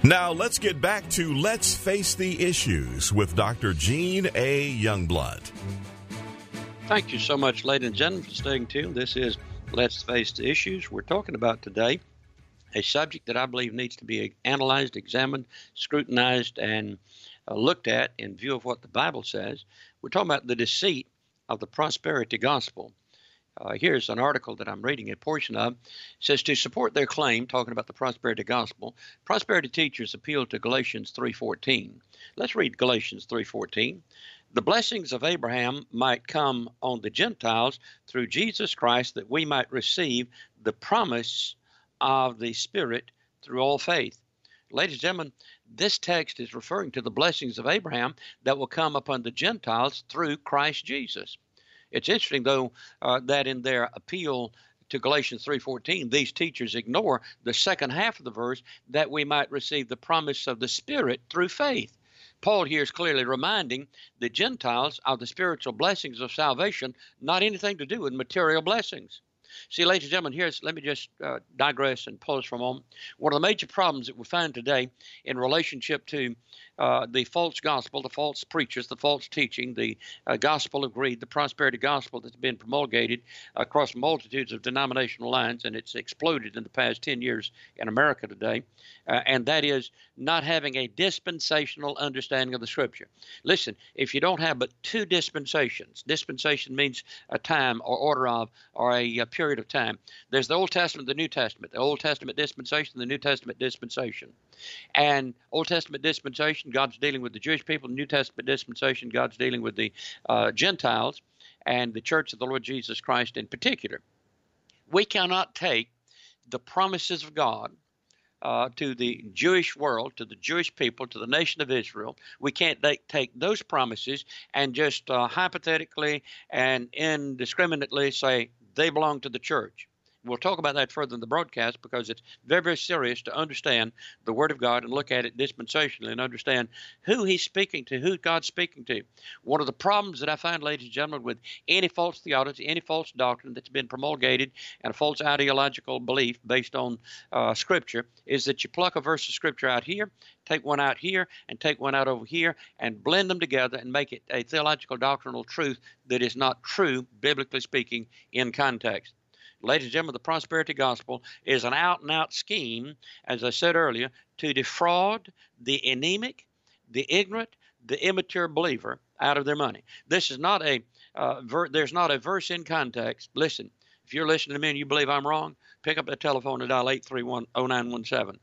Now let's get back to Let's Face the Issues with Dr. Gene A. Youngblood. Thank you so much, ladies and gentlemen, for staying tuned. This is Let's Face the Issues. We're talking about today a subject that I believe needs to be analyzed, examined, scrutinized, and looked at in view of what the Bible says. We're talking about the deceit of the prosperity gospel. Here's an article that I'm reading a portion of. It says, to support their claim, talking about the prosperity gospel, prosperity teachers appeal to Galatians 3:14. Let's read Galatians 3:14. The blessings of Abraham might come on the Gentiles through Jesus Christ, that we might receive the promise of the Spirit through all faith. Ladies and gentlemen, this text is referring to the blessings of Abraham that will come upon the Gentiles through Christ Jesus. It's interesting, though, that in their appeal to Galatians 3:14, these teachers ignore the second half of the verse, that we might receive the promise of the Spirit through faith. Paul here is clearly reminding the Gentiles of the spiritual blessings of salvation, not anything to do with material blessings. See, ladies and gentlemen, let me just digress and pause for a moment. One of the major problems that we find today in relationship to the false gospel, the false preachers, the false teaching, the gospel of greed, the prosperity gospel that's been promulgated across multitudes of denominational lines, and it's exploded in the past 10 years in America today, and that is not having a dispensational understanding of the Scripture. Listen, if you don't have but two dispensations, dispensation means a time or order of, or a period of time. There's the Old Testament, the New Testament, the Old Testament dispensation, the New Testament dispensation. And Old Testament dispensation, God's dealing with the Jewish people. New Testament dispensation, God's dealing with the Gentiles and the church of the Lord Jesus Christ in particular. We cannot take the promises of God to the Jewish world, to the Jewish people, to the nation of Israel. We can't take those promises and just hypothetically and indiscriminately say they belong to the church. We'll talk about that further in the broadcast, because it's very, very serious to understand the Word of God and look at it dispensationally and understand who He's speaking to, who God's speaking to. One of the problems that I find, ladies and gentlemen, with any false theology, any false doctrine that's been promulgated, and a false ideological belief based on Scripture, is that you pluck a verse of Scripture out here, take one out here, and take one out over here, and blend them together and make it a theological doctrinal truth that is not true, biblically speaking, in context. Ladies and gentlemen, the prosperity gospel is an out-and-out scheme, as I said earlier, to defraud the anemic, the ignorant, the immature believer out of their money. This is not there's not a verse in context. Listen, if you're listening to me and you believe I'm wrong, pick up the telephone and dial 831-0917,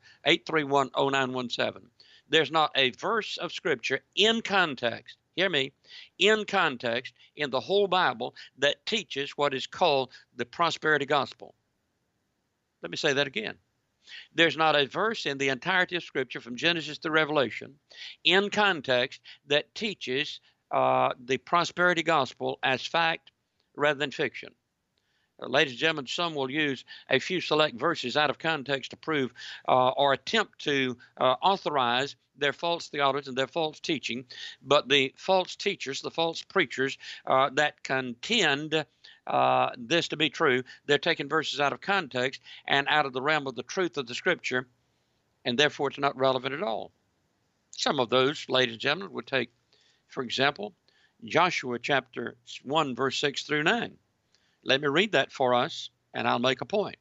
831-0917. There's not a verse of Scripture in context, hear me, in context, in the whole Bible that teaches what is called the prosperity gospel. Let me say that again. There's not a verse in the entirety of Scripture from Genesis to Revelation in context that teaches the prosperity gospel as fact rather than fiction. Ladies and gentlemen, some will use a few select verses out of context to prove or attempt to authorize their false theology and their false teaching. But the false teachers, the false preachers that contend this to be true, they're taking verses out of context and out of the realm of the truth of the Scripture, and therefore it's not relevant at all. Some of those, ladies and gentlemen, would take, for example, Joshua chapter 1, verse 6 through 9. Let me read that for us, and I'll make a point.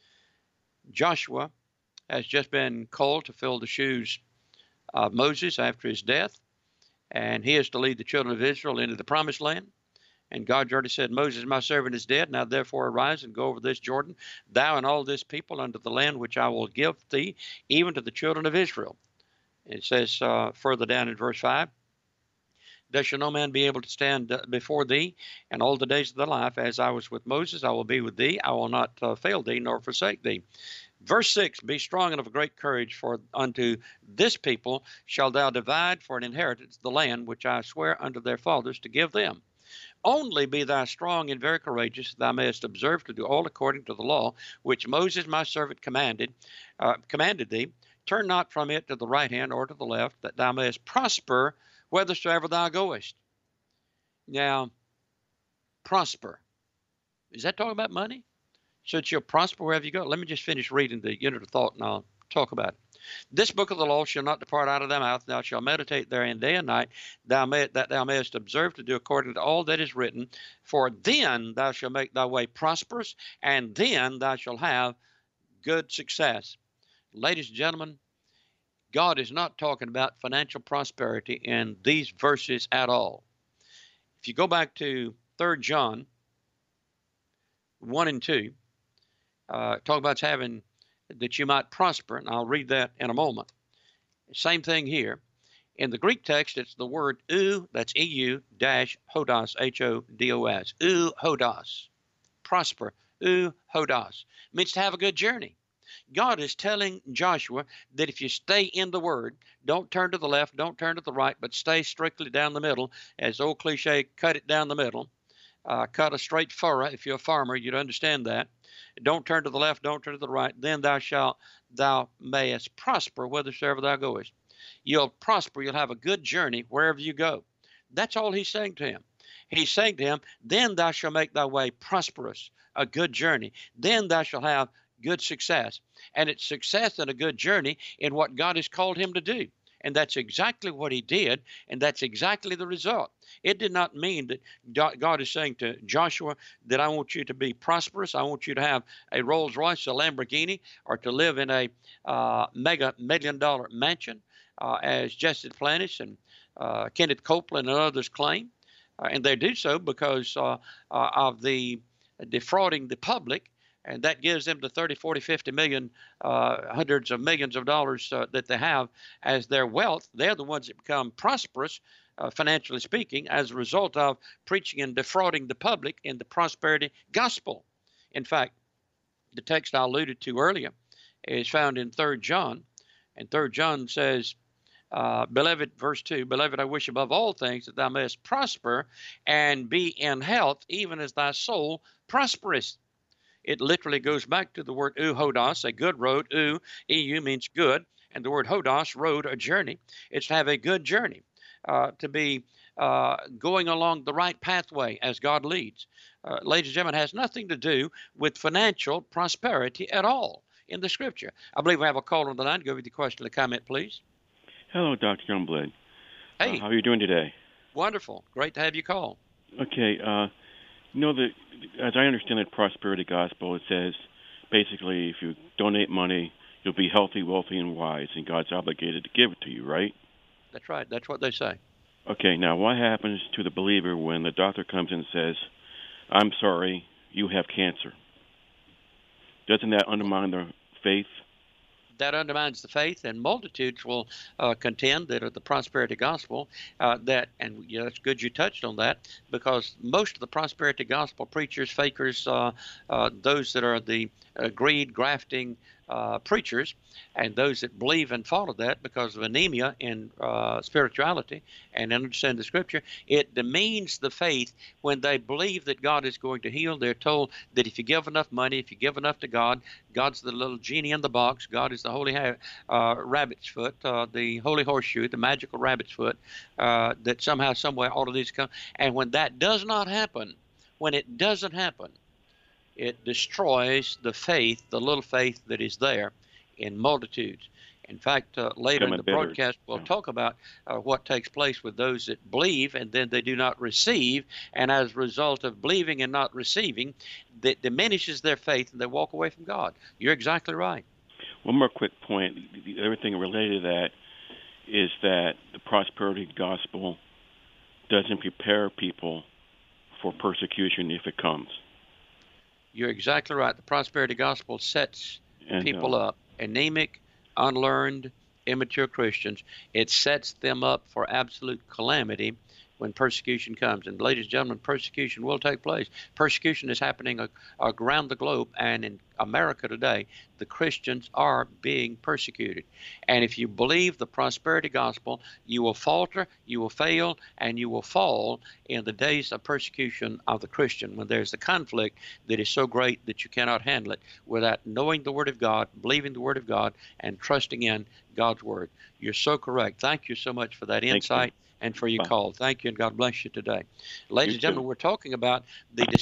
Joshua has just been called to fill the shoes of Moses after his death, and he is to lead the children of Israel into the promised land. And God already said, Moses, my servant, is dead. Now therefore arise and go over this Jordan, thou and all this people, unto the land which I will give thee, even to the children of Israel. It says further down in verse 5, there shall no man be able to stand before thee, and all the days of thy life, as I was with Moses, I will be with thee. I will not fail thee, nor forsake thee. Verse 6, be strong and of great courage, for unto this people shalt thou divide for an inheritance the land which I swear unto their fathers to give them. Only be thou strong and very courageous, that thou mayest observe to do all according to the law which Moses my servant commanded thee. Turn not from it to the right hand or to the left, that thou mayest prosper whithersoever thou goest. Now, prosper. Is that talking about money? So that you'll prosper wherever you go. Let me just finish reading the unit of thought, and I'll talk about it. This book of the law shall not depart out of thy mouth. Thou shalt meditate therein day and night, that thou mayest observe to do according to all that is written. For then thou shalt make thy way prosperous, and then thou shalt have good success. Ladies and gentlemen, God is not talking about financial prosperity in these verses at all. If you go back to 3 John 1 and 2, talk about having that you might prosper, and I'll read that in a moment. Same thing here. In the Greek text, it's the word ou, that's EU dash hodos, H-O-D-O-S, ou hodos, prosper, ou hodos, means to have a good journey. God is telling Joshua that if you stay in the Word, don't turn to the left, don't turn to the right, but stay strictly down the middle. As the old cliche, cut it down the middle. Cut a straight furrow. If you're a farmer, you'd understand that. Don't turn to the left, don't turn to the right. Then thou mayest prosper whithersoever thou goest. You'll prosper, you'll have a good journey wherever you go. That's all he's saying to him. He's saying to him, then thou shalt make thy way prosperous, a good journey. Then thou shalt have good success. And it's success and a good journey in what God has called him to do. And that's exactly what he did, and that's exactly the result. It did not mean that God is saying to Joshua that I want you to be prosperous, I want you to have a Rolls Royce, a Lamborghini, or to live in a mega $1 million mansion, as Jesse Duplantis and Kenneth Copeland and others claim. And they do so because of the defrauding the public. And that gives them the 30, 40, 50 million, hundreds of millions of dollars that they have as their wealth. They're the ones that become prosperous, financially speaking, as a result of preaching and defrauding the public in the prosperity gospel. In fact, the text I alluded to earlier is found in 3 John. And 3 John says, Beloved, verse 2, Beloved, I wish above all things that thou mayest prosper and be in health, even as thy soul prospereth. It literally goes back to the word ou hodos, a good road. Eu means good, and the word hodos, road, a journey. It's to have a good journey, to be going along the right pathway as God leads. Ladies and gentlemen, it has nothing to do with financial prosperity at all in the Scripture. I believe we have a caller on the line. Go with your question or comment, please. Hello, Dr. Youngblood. Hey. How are you doing today? Wonderful. Great to have you call. Okay. As I understand it, prosperity gospel, it says basically if you donate money, you'll be healthy, wealthy, and wise, and God's obligated to give it to you, right? That's right. That's what they say. Okay. Now, what happens to the believer when the doctor comes in and says, I'm sorry, you have cancer? Doesn't that undermine their faith? That undermines the faith, and multitudes will contend that of the prosperity gospel it's good you touched on that, because most of the prosperity gospel preachers, fakers, those that are the greed, grafting preachers, and those that believe and follow that because of anemia in spirituality and understand the Scripture, it demeans the faith when they believe that God is going to heal. They're told that if you give enough money, if you give enough to God, God's the little genie in the box. God is the holy rabbit's foot, the holy horseshoe, the magical rabbit's foot, that somehow, somewhere, all of these come. And when that does not happen, when it doesn't happen, it destroys the faith, the little faith that is there in multitudes. In fact, later in the broadcast, we'll talk about what takes place with those that believe and then they do not receive. And as a result of believing and not receiving, that diminishes their faith and they walk away from God. You're exactly right. One more quick point. Everything related to that is that the prosperity gospel doesn't prepare people for persecution if it comes. You're exactly right. The prosperity gospel sets people up, anemic, unlearned, immature Christians. It sets them up for absolute calamity when persecution comes. And ladies and gentlemen, persecution will take place. Persecution is happening around the globe, and in America today, the Christians are being persecuted. And if you believe the prosperity gospel, you will falter, you will fail, and you will fall in the days of persecution of the Christian, when there's a conflict that is so great that you cannot handle it without knowing the Word of God, believing the Word of God, and trusting in God's Word. You're so correct. Thank you so much for that insight and for your call. Thank you, and God bless you today. Ladies and gentlemen, we're talking about the deceit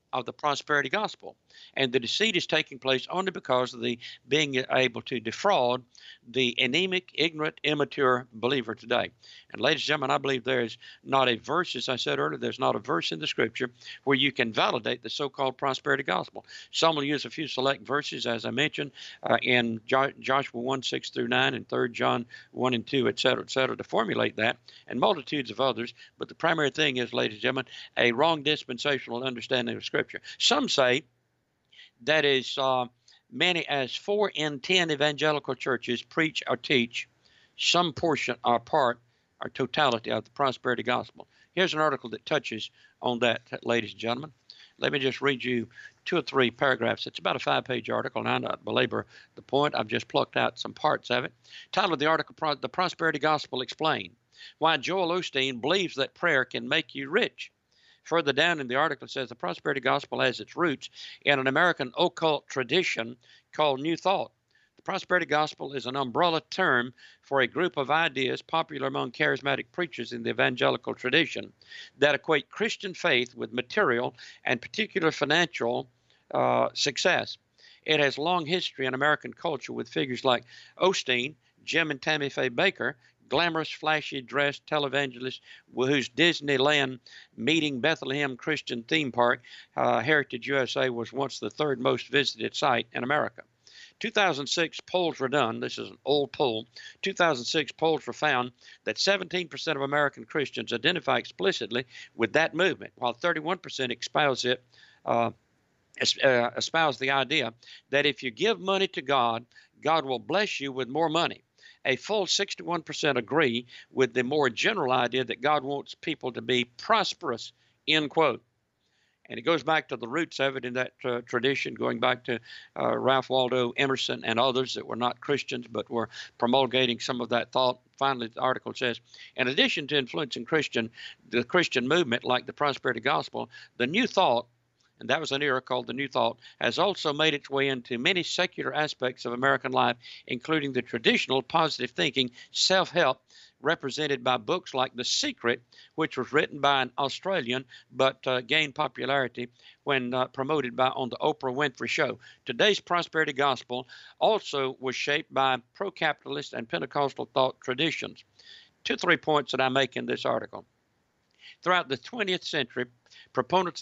of the prosperity gospel. And the deceit is taking place only because of the being able to defraud the anemic, ignorant, immature believer today. And ladies and gentlemen, I believe there is not a verse, as I said earlier, there's not a verse in the scripture where you can validate the so-called prosperity gospel. Some will use a few select verses, as I mentioned, in Joshua 1, 6 through 9, and 3 John 1 and 2, et cetera, to formulate that, and multitudes of others. But the primary thing is, ladies and gentlemen, a wrong dispensational understanding of Scripture. Some say that is many as 4 in 10 evangelical churches preach or teach some portion or part or totality of the prosperity gospel. Here's an article that touches on that, ladies and gentlemen. Let me just read you 2 or 3 paragraphs. It's about a 5-page article, and I'll not belabor the point. I've just plucked out some parts of it. Title of the article, The Prosperity Gospel Explained: Why Joel Osteen Believes That Prayer Can Make You Rich. Further down in the article, it says the prosperity gospel has its roots in an American occult tradition called New Thought. The prosperity gospel is an umbrella term for a group of ideas popular among charismatic preachers in the evangelical tradition that equate Christian faith with material and particular financial success. It has long history in American culture with figures like Osteen, Jim and Tammy Faye Baker, glamorous, flashy dressed televangelists whose Disneyland meeting Bethlehem Christian theme park, Heritage USA, was once the 3rd most visited site in America. 2006 polls were done. This is an old poll. 2006 polls were found that 17% of American Christians identify explicitly with that movement, while 31% espouse the idea that if you give money to God, God will bless you with more money. A full 61% agree with the more general idea that God wants people to be prosperous, end quote. And it goes back to the roots of it in that tradition, going back to Ralph Waldo Emerson and others that were not Christians but were promulgating some of that thought. Finally, the article says, in addition to influencing the Christian movement like the prosperity gospel, the New Thought, and that was an era called the New Thought, has also made its way into many secular aspects of American life, including the traditional positive thinking, self-help, represented by books like The Secret, which was written by an Australian but gained popularity when promoted on the Oprah Winfrey Show. Today's prosperity gospel also was shaped by pro-capitalist and Pentecostal thought traditions. 2 or 3 points that I make in this article. Throughout the 20th century, proponents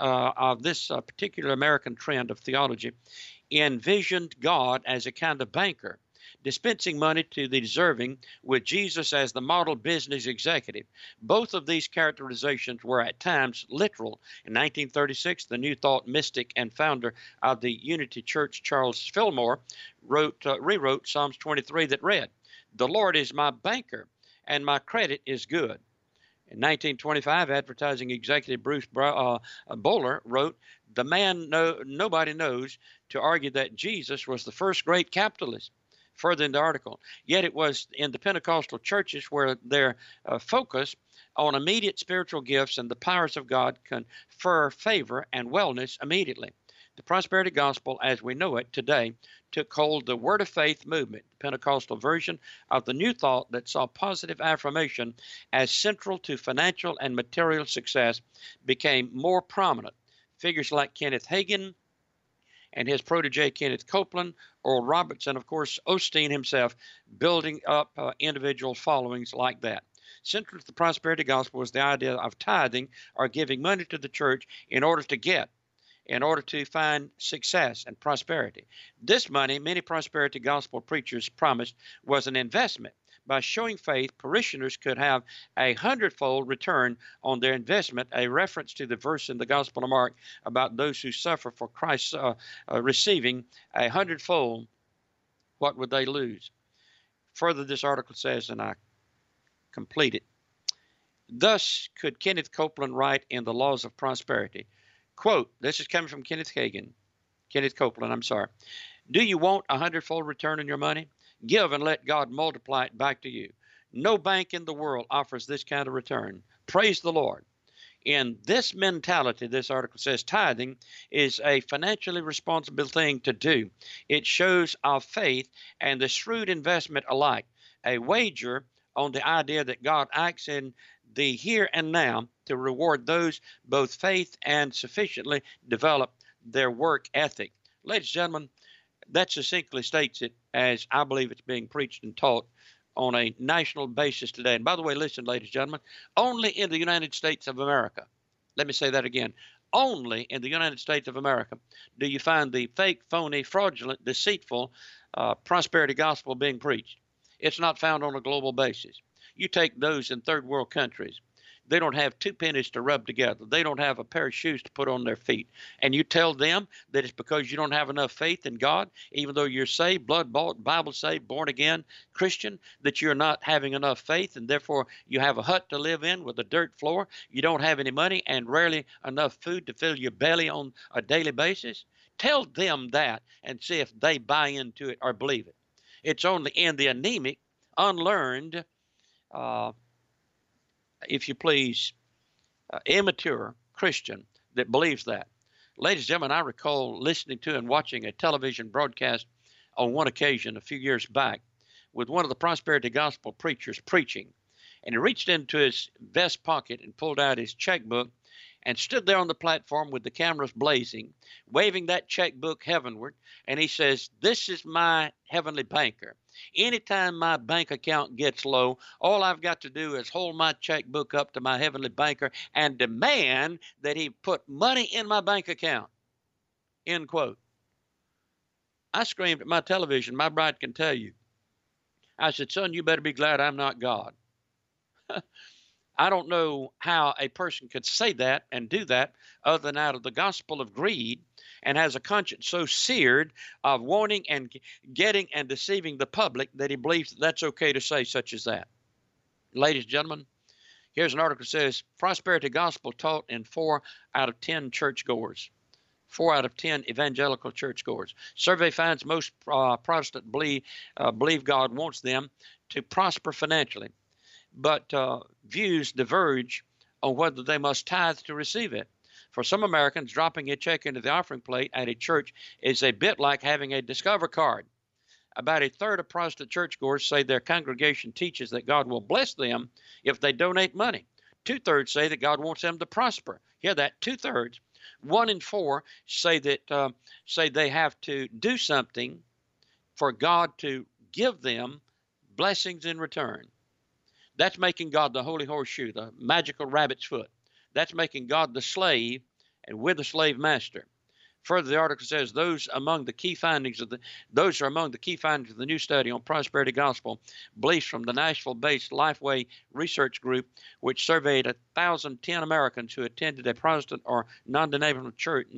of this particular American trend of theology envisioned God as a kind of banker, dispensing money to the deserving with Jesus as the model business executive. Both of these characterizations were at times literal. In 1936, the New Thought mystic and founder of the Unity Church, Charles Fillmore, rewrote Psalms 23 that read, "The Lord is my banker, and my credit is good." In 1925, advertising executive Bruce Boller wrote, "The man nobody knows to argue that Jesus was the first great capitalist." Further in the article, yet it was in the Pentecostal churches where their focus on immediate spiritual gifts and the powers of God confer favor and wellness immediately. The prosperity gospel, as we know it today, took hold the Word of Faith movement, the Pentecostal version of the New Thought that saw positive affirmation as central to financial and material success, became more prominent. Figures like Kenneth Hagin and his protege Kenneth Copeland, Oral Roberts, and of course Osteen himself, building up individual followings like that. Central to the prosperity gospel was the idea of tithing or giving money to the church in order to find success and prosperity. This money, many prosperity gospel preachers promised, was an investment. By showing faith, parishioners could have a 100-fold return on their investment, a reference to the verse in the Gospel of Mark about those who suffer for Christ receiving a 100-fold. What would they lose? Further, this article says, and I complete it, thus could Kenneth Copeland write in The Laws of Prosperity, quote, this is coming from Kenneth Copeland, do you want a 100-fold return on your money? Give and let God multiply it back to you. No bank in the world offers this kind of return. Praise the Lord. In this mentality, this article says, tithing is a financially responsible thing to do. It shows our faith and the shrewd investment alike. A wager on the idea that God acts in the here and now to reward those both faith and sufficiently develop their work ethic. Ladies and gentlemen, that succinctly states it as I believe it's being preached and taught on a national basis today. And by the way, listen, ladies and gentlemen, only in the United States of America, let me say that again, only in the United States of America do you find the fake, phony, fraudulent, deceitful prosperity gospel being preached. It's not found on a global basis. You take those in third world countries. They don't have 2 pennies to rub together. They don't have a pair of shoes to put on their feet. And you tell them that it's because you don't have enough faith in God, even though you're saved, blood bought, Bible saved, born again Christian, that you're not having enough faith, and therefore you have a hut to live in with a dirt floor. You don't have any money and rarely enough food to fill your belly on a daily basis. Tell them that and see if they buy into it or believe it. It's only in the anemic, unlearned, if you please, immature Christian that believes that. Ladies and gentlemen, I recall listening to and watching a television broadcast on one occasion a few years back with one of the prosperity gospel preachers preaching. And he reached into his vest pocket and pulled out his checkbook and stood there on the platform with the cameras blazing, waving that checkbook heavenward. And he says, "This is my heavenly banker. Anytime my bank account gets low, all I've got to do is hold my checkbook up to my heavenly banker and demand that he put money in my bank account." End quote. I screamed at my television. My bride can tell you. I said, "Son, you better be glad I'm not God." I don't know how a person could say that and do that other than out of the gospel of greed, and has a conscience so seared of wanting and getting and deceiving the public that he believes that that's okay to say such as that. Ladies and gentlemen, here's an article that says prosperity gospel taught in 4 out of 10 churchgoers. 4 out of 10 evangelical churchgoers. Survey finds most Protestants believe God wants them to prosper financially, but views diverge on whether they must tithe to receive it. For some Americans, dropping a check into the offering plate at a church is a bit like having a Discover card. About a third of Protestant churchgoers say their congregation teaches that God will bless them if they donate money. 2/3 say that God wants them to prosper. Hear that? 2/3. 1 in 4 say that say they have to do something for God to give them blessings in return. That's making God the holy horseshoe, the magical rabbit's foot. That's making God the slave and with the slave master. Further, the article says those are among the key findings of the new study on prosperity gospel beliefs from the Nashville-based Lifeway Research Group, which surveyed 1,010 Americans who attended a Protestant or non-denominational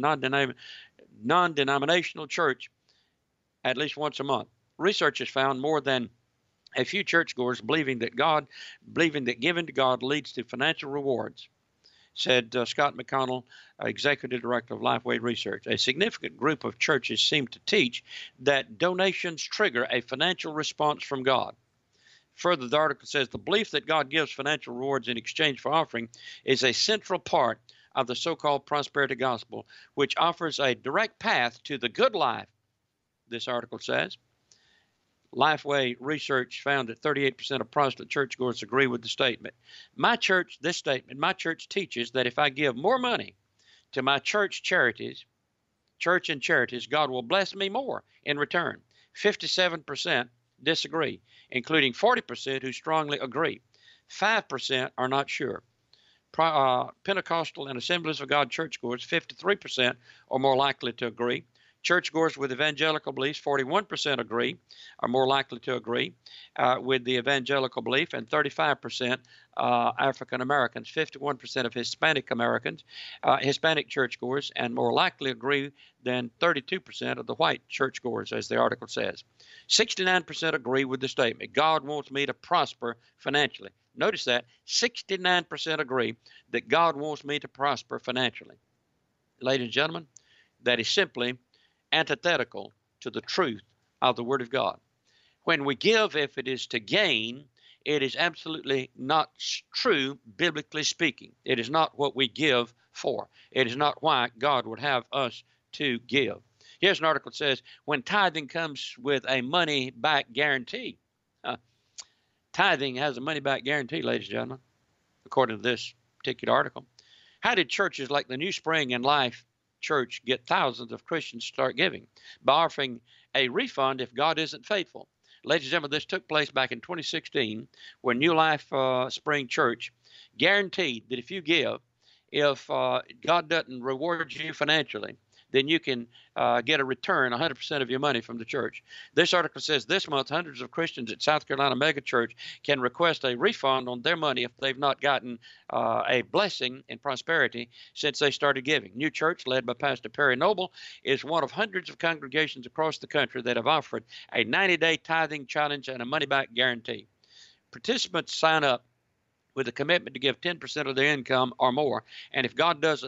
church at least once a month. Researchers found more than a few churchgoers believing that giving to God leads to financial rewards, said Scott McConnell, executive director of Lifeway Research. A significant group of churches seem to teach that donations trigger a financial response from God. Further, the article says the belief that God gives financial rewards in exchange for offering is a central part of the so-called prosperity gospel, which offers a direct path to the good life, this article says. Lifeway Research found that 38% of Protestant churchgoers agree with the statement. My church teaches that if I give more money to my church and charities, God will bless me more in return. 57% disagree, including 40% who strongly agree. 5% are not sure. Pentecostal and Assemblies of God churchgoers, 53% are more likely to agree. Churchgoers with evangelical beliefs, 41% agree, are more likely to agree with the evangelical belief, and 35% African Americans, 51% of Hispanic Americans, Hispanic churchgoers, and more likely agree than 32% of the white churchgoers, as the article says. 69% agree with the statement, God wants me to prosper financially. Notice that 69% agree that God wants me to prosper financially. Ladies and gentlemen, that is simply antithetical to the truth of the Word of God. When we give, if it is to gain, it is absolutely not true, biblically speaking. It is not what we give for. It is not why God would have us to give. Here's an article that says, when tithing comes with a money-back guarantee. Tithing has a money-back guarantee, ladies and gentlemen. according to this particular article. How did churches like the New Spring and Life Church get thousands of Christians to start giving? By offering a refund if God isn't faithful. Ladies and gentlemen, this took place back in 2016 when New Life Spring Church guaranteed that if you give, if God doesn't reward you financially, then you can get a return, 100% of your money from the church. This article says this month, hundreds of Christians at South Carolina Mega Church can request a refund on their money if they've not gotten a blessing and prosperity since they started giving. New Church, led by Pastor Perry Noble, is one of hundreds of congregations across the country that have offered a 90-day tithing challenge and a money-back guarantee. Participants sign up with a commitment to give 10% of their income or more. And if God doesn't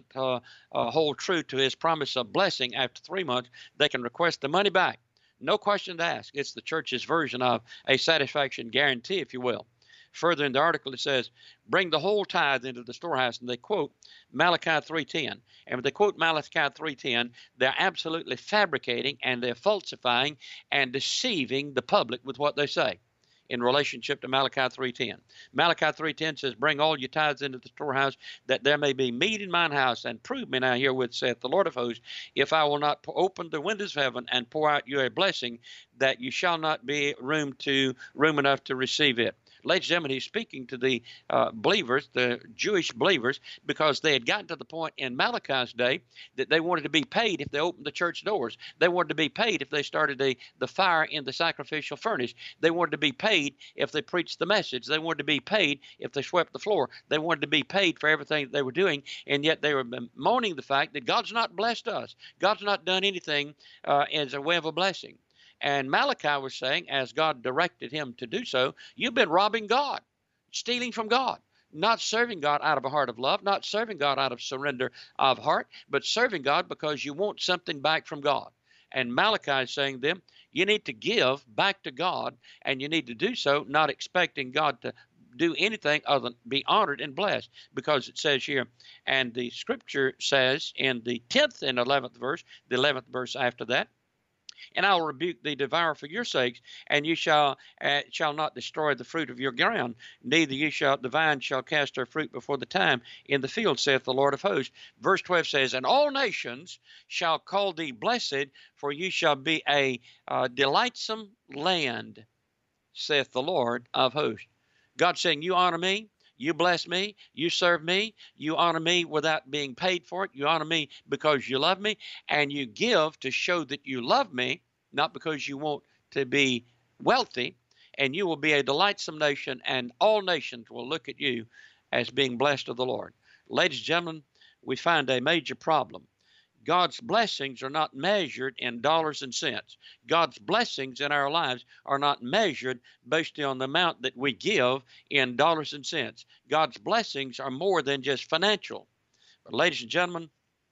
hold true to his promise of blessing after 3 months, they can request the money back. No question to ask. It's the church's version of a satisfaction guarantee, if you will. Further in the article, it says, bring the whole tithe into the storehouse. And they quote Malachi 3:10. And when they quote Malachi 3:10, they're absolutely fabricating and they're falsifying and deceiving the public with what they say in relationship to Malachi 3:10. Malachi 3:10 says, bring all your tithes into the storehouse, that there may be meat in mine house, and prove me now herewith, saith the Lord of hosts, if I will not open the windows of heaven and pour out you a blessing, that you shall not be room enough to receive it. Ladies and gentlemen, he's speaking to the believers, the Jewish believers, because they had gotten to the point in Malachi's day that they wanted to be paid if they opened the church doors. They wanted to be paid if they started the fire in the sacrificial furnace. They wanted to be paid if they preached the message. They wanted to be paid if they swept the floor. They wanted to be paid for everything that they were doing, and yet they were bemoaning the fact that God's not blessed us. God's not done anything as a way of a blessing. And Malachi was saying, as God directed him to do so, you've been robbing God, stealing from God, not serving God out of a heart of love, not serving God out of surrender of heart, but serving God because you want something back from God. And Malachi is saying to them, you need to give back to God, and you need to do so not expecting God to do anything other than be honored and blessed, because it says here, and the scripture says in the 10th and 11th verse, the 11th verse after that, and I will rebuke thee, devour for your sakes, and you shall not destroy the fruit of your ground, neither the vine shall cast her fruit before the time in the field, saith the Lord of hosts. Verse 12 says, and all nations shall call thee blessed, for you shall be a delightsome land, saith the Lord of hosts. God saying, you honor me, you bless me, you serve me, you honor me without being paid for it, you honor me because you love me, and you give to show that you love me, not because you want to be wealthy, and you will be a delightsome nation, and all nations will look at you as being blessed of the Lord. Ladies and gentlemen, we find a major problem. God's blessings are not measured in dollars and cents. God's blessings in our lives are not measured based on the amount that we give in dollars and cents. God's blessings are more than just financial. But ladies and gentlemen,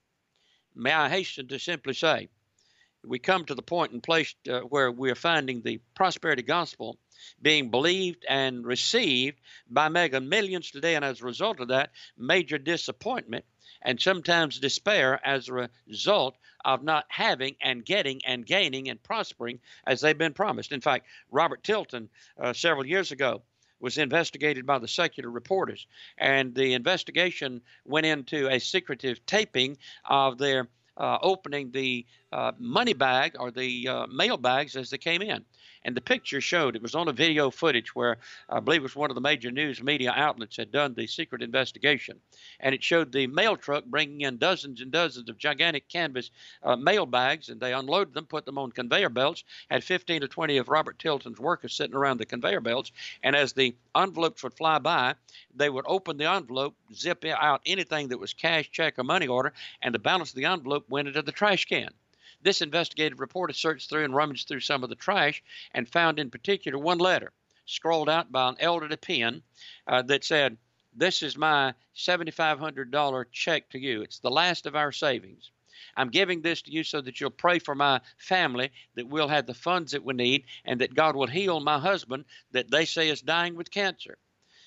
may I hasten to simply say, we come to the point and place where we are finding the prosperity gospel being believed and received by mega millions today, and as a result of that, major disappointment and sometimes despair as a result of not having and getting and gaining and prospering as they've been promised. In fact, Robert Tilton, several years ago, was investigated by the secular reporters, and the investigation went into a secretive taping of their opening the money bag or the mail bags as they came in. And the picture showed, it was on a video footage where I believe it was one of the major news media outlets had done the secret investigation. And it showed the mail truck bringing in dozens and dozens of gigantic canvas mail bags, and they unloaded them, put them on conveyor belts, had 15 to 20 of Robert Tilton's workers sitting around the conveyor belts. And as the envelopes would fly by, they would open the envelope, zip out anything that was cash, check, or money order, and the balance of the envelope went into the trash can. This investigative reporter searched through and rummaged through some of the trash and found in particular one letter scrawled out by an elderly pen that said, "This is my $7,500 check to you. It's the last of our savings. I'm giving this to you so that you'll pray for my family, that we'll have the funds that we need, and that God will heal my husband that they say is dying with cancer."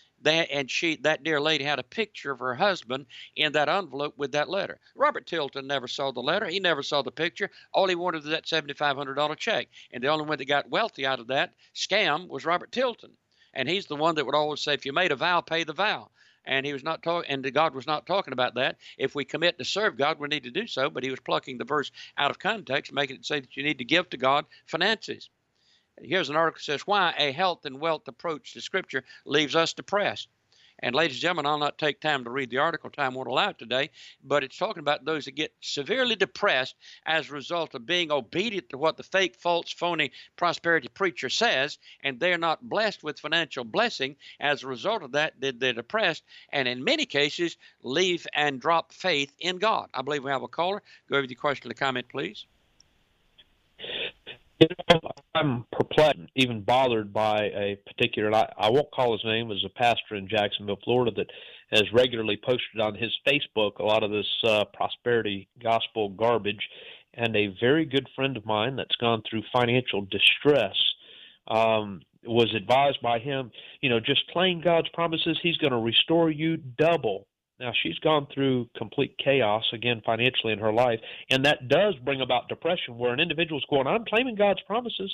That dear lady had a picture of her husband in that envelope with that letter. Robert Tilton never saw the letter. He never saw the picture. All he wanted was that $7,500 check. And the only one that got wealthy out of that scam was Robert Tilton. And he's the one that would always say, if you made a vow, pay the vow. and he was not talking, and God was not talking about that. If we commit to serve God, we need to do so, but he was plucking the verse out of context, making it say that you need to give to God finances. Here's an article that says, why a health and wealth approach to Scripture leaves us depressed. And ladies and gentlemen, I'll not take time to read the article. Time won't allow it today. But it's talking about those that get severely depressed as a result of being obedient to what the fake, false, phony prosperity preacher says, and they're not blessed with financial blessing. As a result of that, they're depressed, and in many cases, leave and drop faith in God. I believe we have a caller. Go over with your question or comment, please. I'm perplexed, even bothered by a particular, I won't call his name, as a pastor in Jacksonville, Florida, that has regularly posted on his Facebook a lot of this prosperity gospel garbage. And a very good friend of mine that's gone through financial distress was advised by him, just claim God's promises, he's going to restore you double. Now, she's gone through complete chaos, again, financially in her life, and that does bring about depression where an individual's going, I'm claiming God's promises,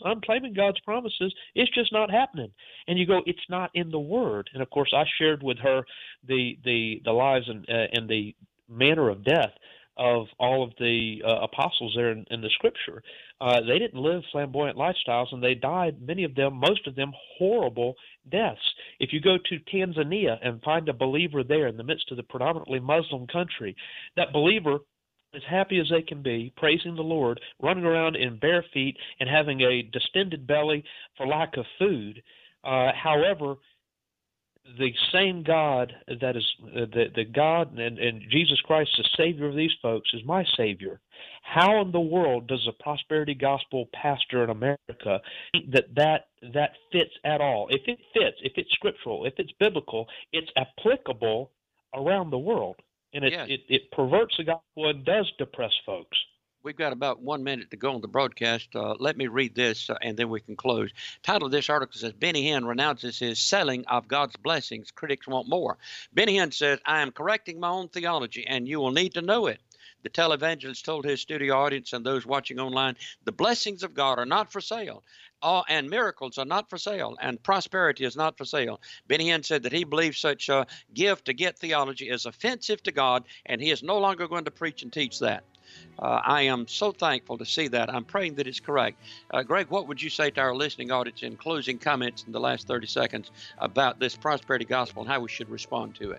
it's just not happening. And you go, it's not in the Word. And, of course, I shared with her the lives and the manner of death of all of the apostles there in the Scripture. They didn't live flamboyant lifestyles, and they died, most of them, horrible deaths. If you go to Tanzania and find a believer there in the midst of the predominantly Muslim country, that believer, as happy as they can be, praising the Lord, running around in bare feet and having a distended belly for lack of food. However, the same God that is the God and Jesus Christ, the Savior of these folks, is my Savior. How in the world does a prosperity gospel pastor in America think that fits at all? If it fits, if it's scriptural, if it's biblical, it's applicable around the world. And it perverts the gospel and does depress folks. We've got about 1 minute to go on the broadcast. Let me read this, and then we can close. Title of this article says, Benny Hinn renounces his selling of God's blessings. Critics want more. Benny Hinn says, I am correcting my own theology, and you will need to know it. The televangelist told his studio audience and those watching online, the blessings of God are not for sale, and miracles are not for sale, and prosperity is not for sale. Benny Hinn said that he believes such give to get theology is offensive to God, and he is no longer going to preach and teach that. I am so thankful to see that. I'm praying that it's correct. Greg, what would you say to our listening audience in closing comments in the last 30 seconds about this prosperity gospel and how we should respond to it?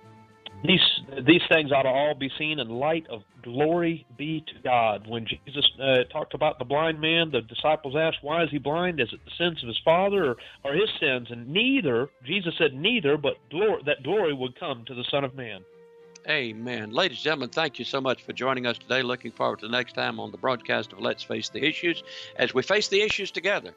These things ought to all be seen in light of glory be to God. When Jesus talked about the blind man, the disciples asked, why is he blind? Is it the sins of his father or his sins? And Jesus said neither, but that glory would come to the Son of Man. Amen. Ladies and gentlemen, thank you so much for joining us today. Looking forward to the next time on the broadcast of Let's Face the Issues as we face the issues together.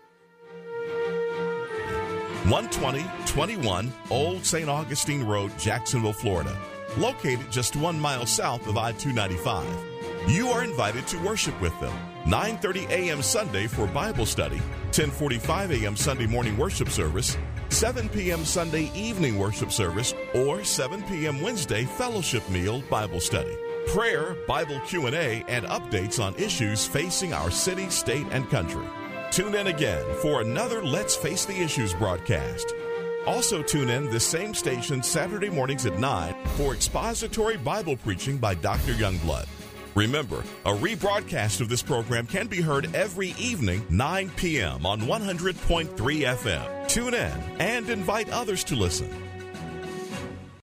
12021 Old St. Augustine Road, Jacksonville, Florida. Located just 1 mile south of I-295. You are invited to worship with them. 9:30 a.m. Sunday for Bible study, 10:45 a.m. Sunday morning worship service, 7 p.m. Sunday evening worship service, or 7 p.m. Wednesday fellowship meal Bible study. Prayer, Bible Q&A, and updates on issues facing our city, state, and country. Tune in again for another Let's Face the Issues broadcast. Also tune in this same station Saturday mornings at 9 for expository Bible preaching by Dr. Youngblood. Remember, a rebroadcast of this program can be heard every evening, 9 p.m. on 100.3 FM. Tune in and invite others to listen.